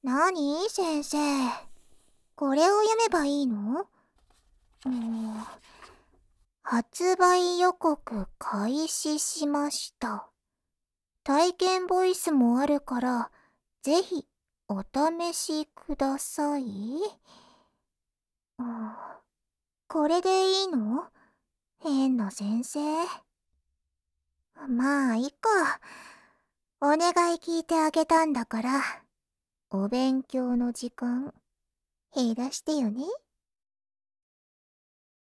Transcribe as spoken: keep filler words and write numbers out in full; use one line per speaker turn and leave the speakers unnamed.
なに先生。これを読めばいいの？うーん。発売予告開始しました。体験ボイスもあるから、ぜひお試しください。うん、これでいいの？変な先生。まあ、いいか。お願い聞いてあげたんだから、お勉強の時間、減らしてよね。